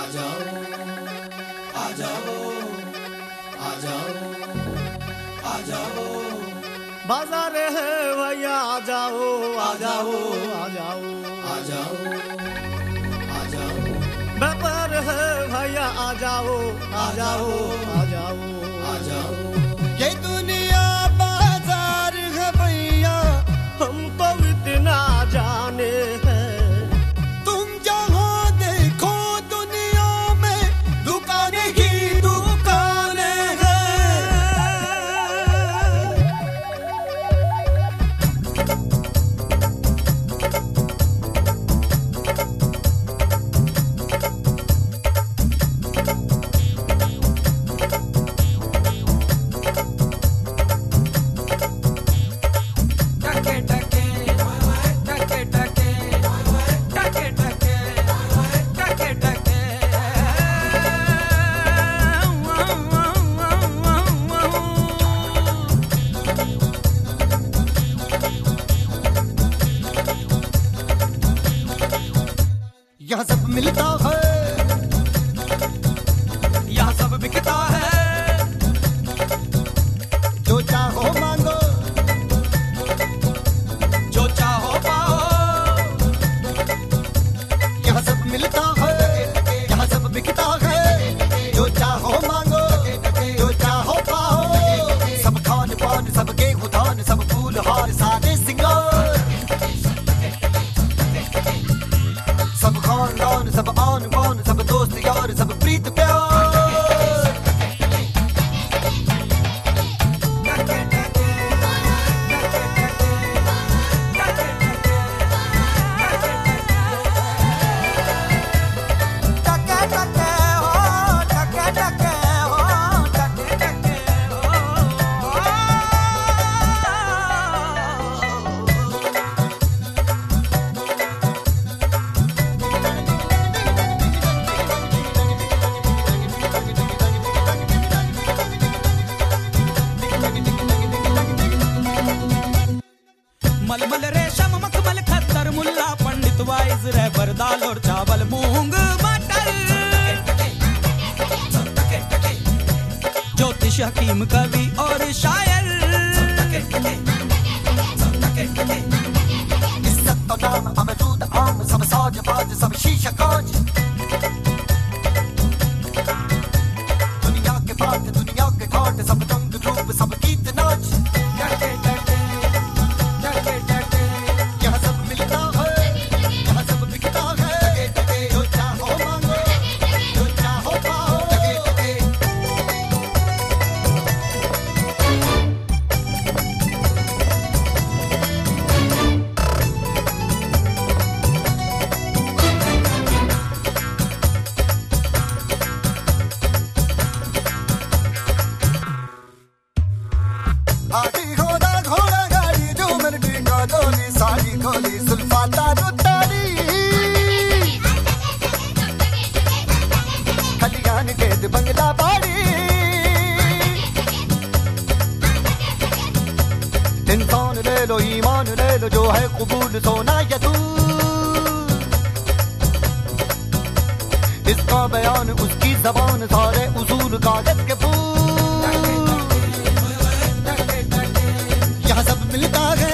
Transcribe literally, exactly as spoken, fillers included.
जाओ आ जाओ आ जाओ आ जाओ बाजार है भैया आ जाओ आ जाओ आ जाओ आ जाओ आ जाओ व्यापार है भैया आ जाओ आ जाओ आ जाओ आ जाओ ये दुनिया बाजार है भैया हम तो इतना जाने हैं तुम जहाँ देखो दुनिया में दुकानें ही दुकानें हैं यहाँ सब मिलता है, यहाँ सब बिकता है, जो चाहो मांगो, जो चाहो पाओ। यहाँ सब मिलता है, यहाँ सब बिकता है, जो चाहो मांगो, जो चाहो पाओ। सब खान पान, सब गेहूं धान, सब फूल हार सादे सिंगार, सब खानदान, सब आन बान, सब दोस्त यार, सब प्रीत प्यार। मलमल रेशम मखमल खत्तर मुल्ला पंडित वाइज रहबर दाल और चावल मूंग मटर। ज्योतिष हकीम कवि और शायर, इज्जत तो नाम अमरूद आम, सब साज बाज, सब शीशा कांच। दुनिया के बात, दुनिया के घाट, सब रंग रूप, सब गीत नाच। यहाँ सब मिलता है, यहाँ सब बिकता है, जो चाहो मांगो, जो चाहो पाओ। हाथी घोड़ा घोड़ा गाड़ी झूमर टीका डोली साड़ी खोली सुल्फाता रुतारी खलियान कैद बंगला बाड़ी इंसान ले लो ईमान ले लो जो है कबूल सोना या तू इसका बयान उसकी जबान सारे उसूल कागज के फूल। यहाँ सब मिलता है,